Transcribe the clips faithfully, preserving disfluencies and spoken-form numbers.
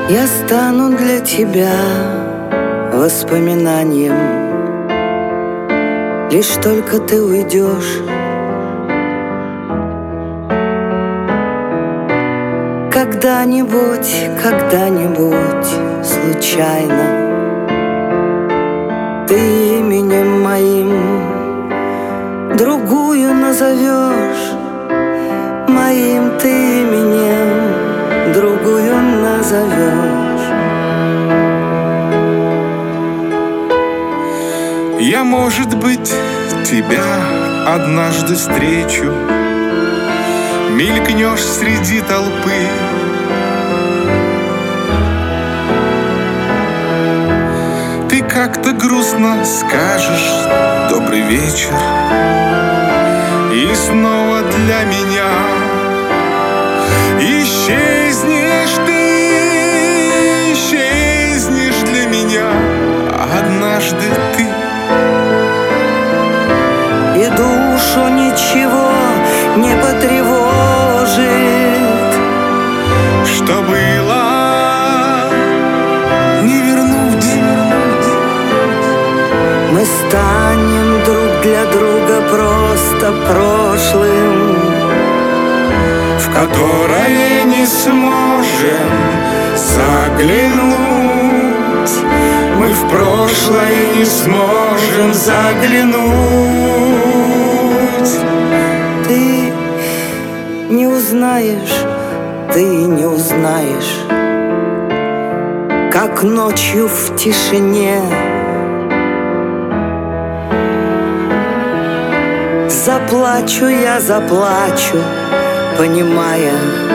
Я стану для тебя воспоминанием, лишь только ты уйдешь. Когда-нибудь, когда-нибудь случайно ты именем моим другую назовешь, моим ты именем другую назовешь. Я, может быть, тебя однажды встречу, мелькнешь среди толпы. Ты как-то грустно скажешь «добрый вечер», и снова для меня исчезнешь ты, исчезнешь для меня однажды ты. И душу ничего не потревожит, что было, не вернуть, не вернуть. Мы станем друг для друга просто прошлым, в которое не сможем заглянуть. Мы в прошлое не сможем заглянуть. Ты не узнаешь, ты не узнаешь, как ночью в тишине заплачу я, заплачу, понимая,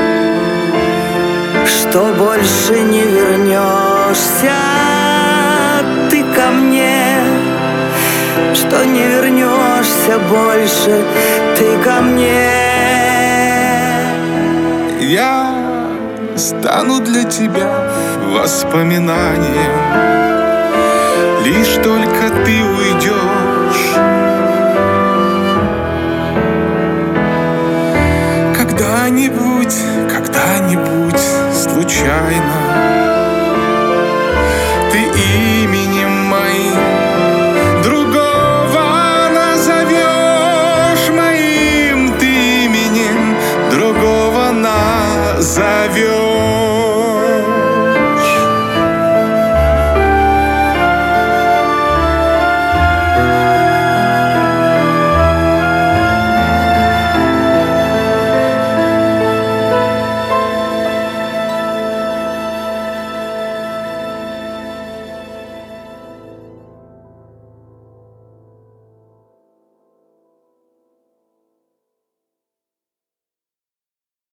что больше не вернешься ты ко мне, что не вернешься больше ты ко мне. Я стану для тебя воспоминанием, лишь только ты уйдешь. Когда-нибудь, когда-нибудь случайно ты и